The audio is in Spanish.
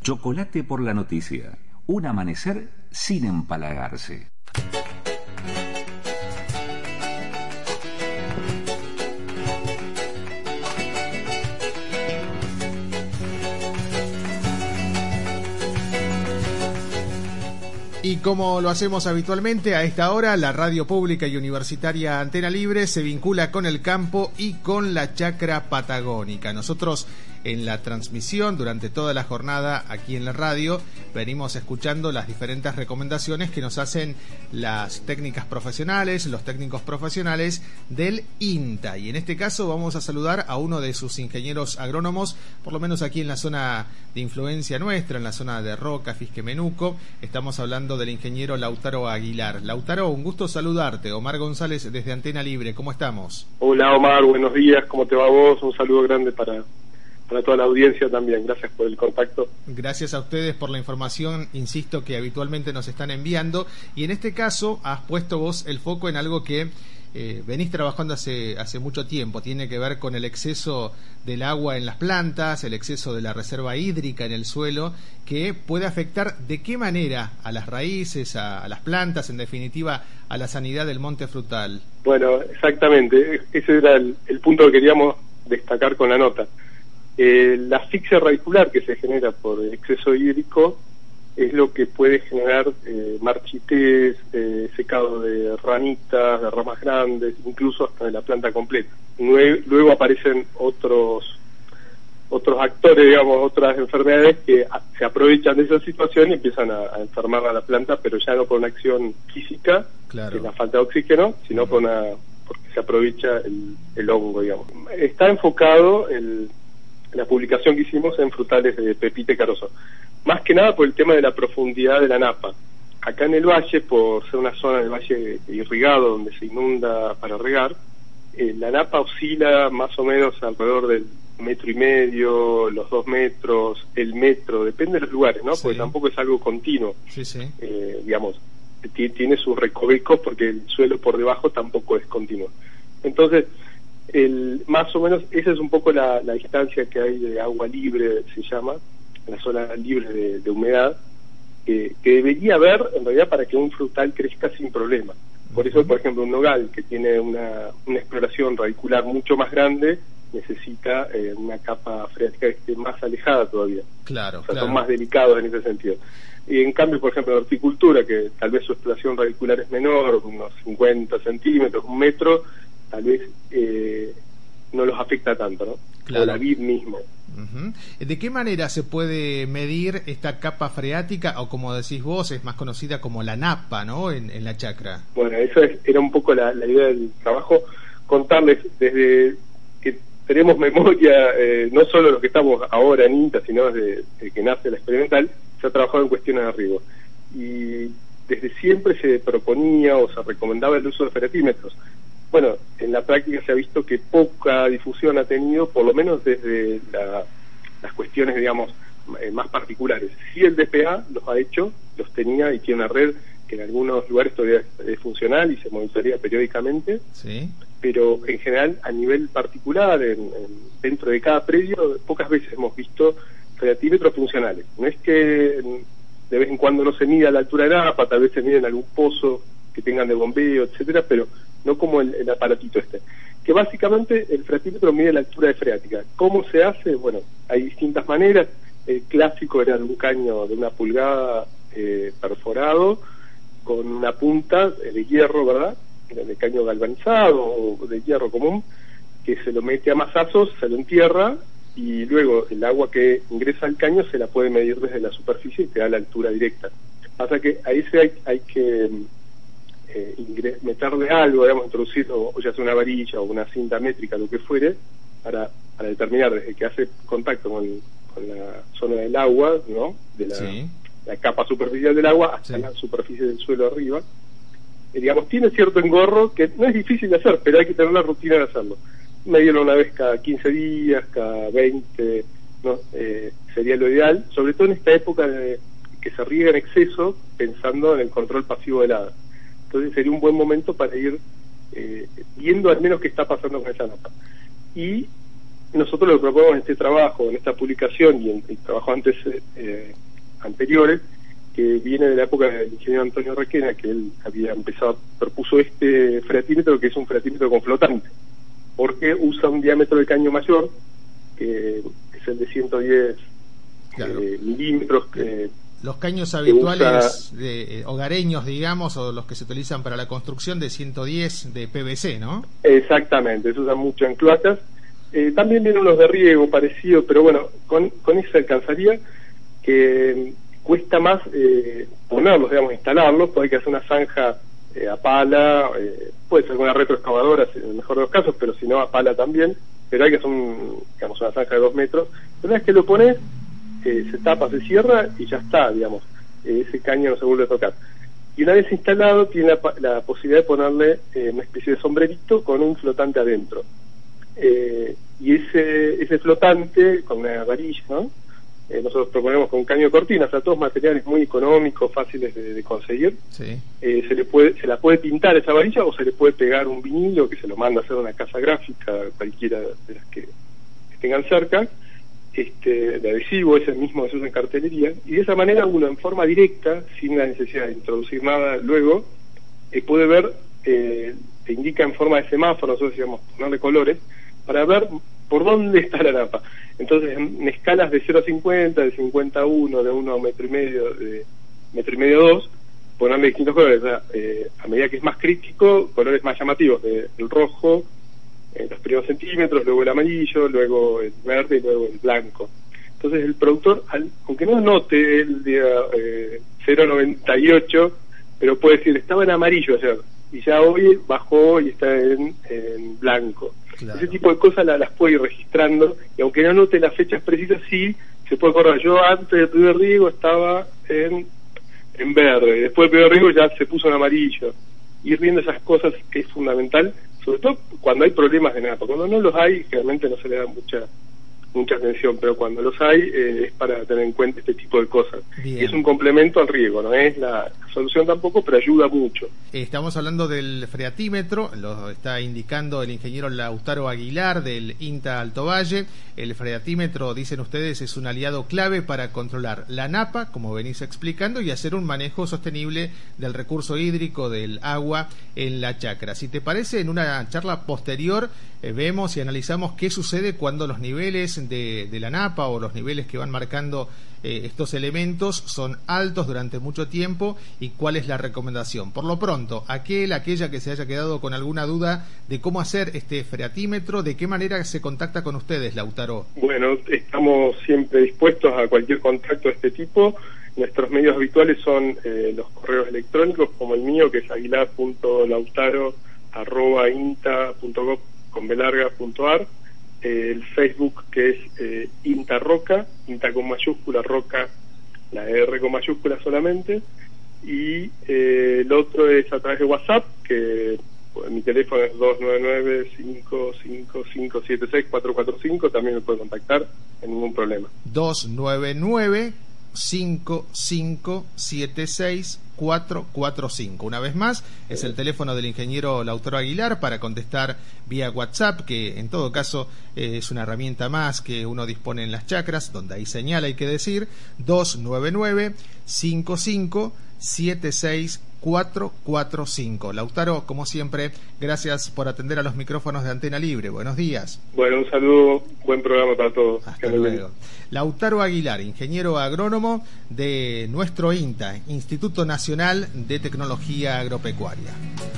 Chocolate por la noticia. Un amanecer sin empalagarse. Y como lo hacemos habitualmente, a esta hora la radio pública y universitaria Antena Libre se vincula con el campo y con la chacra patagónica. Nosotros en la transmisión durante toda la jornada aquí en la radio venimos escuchando las diferentes recomendaciones que nos hacen las técnicas profesionales, los técnicos profesionales del INTA. Y en este caso vamos a saludar a uno de sus ingenieros agrónomos, por lo menos aquí en la zona de influencia nuestra, en la zona de Roca, Fisquemenuco. Estamos hablando del ingeniero Lautaro Aguilar. Lautaro, un gusto saludarte. Omar González desde Antena Libre, ¿cómo estamos? Hola Omar, buenos días, ¿cómo te va vos? Un saludo grande para toda la audiencia también. Gracias por el contacto. Gracias a ustedes por la información, insisto, que habitualmente nos están enviando. Y en este caso has puesto vos el foco en algo que venís trabajando hace mucho tiempo. Tiene que ver con el exceso del agua en las plantas, el exceso de la reserva hídrica en el suelo, que puede afectar de qué manera a las raíces, a las plantas, en definitiva a la sanidad del monte frutal. Bueno, exactamente. Ese era el punto que queríamos destacar con la nota. La asfixia radicular que se genera por exceso hídrico es lo que puede generar marchitez, secado de ramitas, de ramas grandes, incluso hasta de la planta completa. Luego aparecen otros actores, digamos, otras enfermedades que se aprovechan de esa situación y empiezan a enfermar a la planta, pero ya no por una acción física, claro, que es la falta de oxígeno, sino porque se aprovecha el hongo, digamos. Está enfocado la publicación que hicimos en frutales de pepita y carozo, más que nada por el tema de la profundidad de la napa. Acá en el valle, por ser una zona del valle irrigado donde se inunda para regar, la napa oscila más o menos alrededor del 1,5 metros, los 2 metros, el metro, depende de los lugares, ¿no? Sí. Porque tampoco es algo continuo. Sí, sí. Digamos, tiene sus recovecos porque el suelo por debajo tampoco es continuo. Entonces, más o menos esa es un poco la distancia que hay de agua libre, se llama, la zona libre de humedad, que debería haber en realidad para que un frutal crezca sin problema. Por eso, por ejemplo, un nogal que tiene una exploración radicular mucho más grande necesita una capa freática que esté más alejada todavía. Claro, o sea, claro, son más delicados en ese sentido. Y en cambio, por ejemplo, la horticultura, que tal vez su exploración radicular es menor, unos 50 centímetros, 1 metro, tal vez no los afecta tanto, ¿no? Claro. O la vid mismo. Uh-huh. ¿De qué manera se puede medir esta capa freática, o como decís vos, es más conocida como la napa, ¿no?, en la chacra? Bueno, eso era un poco la idea del trabajo, contarles desde que tenemos memoria, no solo lo que estamos ahora en INTA, sino desde que nace la experimental, se ha trabajado en cuestiones de riego. Y desde siempre se proponía o se recomendaba el uso de feratímetros. Bueno, en la práctica se ha visto que poca difusión ha tenido, por lo menos desde las cuestiones, digamos, más particulares. Sí, el DPA los ha hecho, los tenía y tiene una red que en algunos lugares todavía es funcional y se monitorea periódicamente, sí, pero en general a nivel particular, dentro de cada predio, pocas veces hemos visto feratímetros funcionales. No es que de vez en cuando no se mida la altura de la napa, tal vez se mide en algún pozo que tengan de bombeo, etcétera, pero no como el aparatito que básicamente el feratímetro mide la altura de freática. ¿Cómo se hace? Bueno, hay distintas maneras. El clásico era de un caño de 1 pulgada perforado con una punta de hierro, ¿verdad?, de caño galvanizado o de hierro común, que se lo mete a mazazos, se lo entierra y luego el agua que ingresa al caño se la puede medir desde la superficie y te da la altura directa. Pasa que ahí hay que meterle algo, digamos, introducir o ya sea una varilla o una cinta métrica, lo que fuere, para determinar desde que hace contacto con la zona del agua, ¿no?, de la capa superficial del agua hasta la superficie del suelo arriba. Digamos, tiene cierto engorro que no es difícil de hacer, pero hay que tener la rutina de hacerlo. Medirlo una vez cada 15 días, cada 20, ¿no? Sería lo ideal, sobre todo en esta época de que se riega en exceso, pensando en el control pasivo del hada. Entonces sería un buen momento para ir viendo al menos qué está pasando con esa napa. Y nosotros lo que proponemos en este trabajo, en esta publicación y en trabajos anteriores, que viene de la época del ingeniero Antonio Requena, que él propuso este freatímetro, que es un freatímetro con flotante, porque usa un diámetro de caño mayor, que es el de 110 milímetros. Los caños habituales hogareños, digamos, o los que se utilizan para la construcción, de 110 de PVC, ¿no? Exactamente, se usan mucho en cloacas. También vienen unos de riego parecidos, pero bueno, con eso alcanzaría, que cuesta más ponerlos, digamos, instalarlos, porque hay que hacer una zanja a pala, puede ser con una retroexcavadora en el mejor de los casos, pero si no a pala también, pero hay que hacer una zanja de 2 metros. Una vez que lo pones, se tapa, se cierra y ya está, digamos, ese caño no se vuelve a tocar. Y una vez instalado tiene la posibilidad de ponerle una especie de sombrerito con un flotante adentro. Y ese flotante con una varilla, ¿no? Nosotros proponemos con un caño de cortina, o sea, todos materiales muy económicos, fáciles de conseguir. Sí. Se la puede pintar esa varilla, o se le puede pegar un vinilo que se lo manda a hacer una casa gráfica, cualquiera de las que tengan cerca, de adhesivo, ese mismo que se usa en cartelería, y de esa manera uno, en forma directa, sin la necesidad de introducir nada luego, puede ver, te indica en forma de semáforo, nosotros decíamos ponerle colores, para ver por dónde está la napa. Entonces, en escalas de 0 a 50, de 50 a 1, de 1 a 1,5 metros, de 1,5 metros a 2, ponerle distintos colores. O sea, a medida que es más crítico, colores más llamativos, el rojo, los primeros centímetros, luego el amarillo, luego el verde y luego el blanco. Entonces el productor, aunque no note el día 0,98, pero puede decir, estaba en amarillo ayer, y ya hoy bajó y está en blanco. Claro. Ese tipo de cosas las puede ir registrando, y aunque no note las fechas precisas, sí se puede acordar. Yo antes del primer riego estaba en verde, y después del primer riego ya se puso en amarillo. Ir viendo esas cosas es fundamental, sobre todo cuando hay problemas de napa. Cuando no los hay, generalmente no se le da mucha atención, pero cuando los hay, es para tener en cuenta este tipo de cosas. Bien. Y es un complemento al riego, no es la solución tampoco, pero ayuda mucho. Estamos hablando del freatímetro, lo está indicando el ingeniero Lautaro Aguilar del INTA Alto Valle. El freatímetro, dicen ustedes, es un aliado clave para controlar la napa, como venís explicando, y hacer un manejo sostenible del recurso hídrico, del agua en la chacra. Si te parece, en una charla posterior vemos y analizamos qué sucede cuando los niveles de la napa, o los niveles que van marcando estos elementos, son altos durante mucho tiempo, y cuál es la recomendación. Por lo pronto, aquella que se haya quedado con alguna duda de cómo hacer este freatímetro, ¿de qué manera se contacta con ustedes, Lautaro? Bueno, estamos siempre dispuestos a cualquier contacto de este tipo. Nuestros medios habituales son los correos electrónicos, como el mío, que es aguilar.lautaro@inta.gov.ar, el Facebook, que es INTA Roca, INTA con mayúscula, Roca, la R con mayúscula solamente, y el otro es a través de WhatsApp, que mi teléfono es 299-555-76445, también me puede contactar sin ningún problema. 299-555-76445. Una vez más, es el teléfono del ingeniero Lautaro Aguilar para contestar vía WhatsApp, que en todo caso es una herramienta más que uno dispone en las chacras, donde hay señal, hay que decir. 299-555-76445. Lautaro, como siempre, gracias por atender a los micrófonos de Antena Libre. Buenos días. Bueno, un saludo, buen programa para todos. Hasta luego. Lautaro Aguilar, ingeniero agrónomo de nuestro INTA, Instituto Nacional de Tecnología Agropecuaria.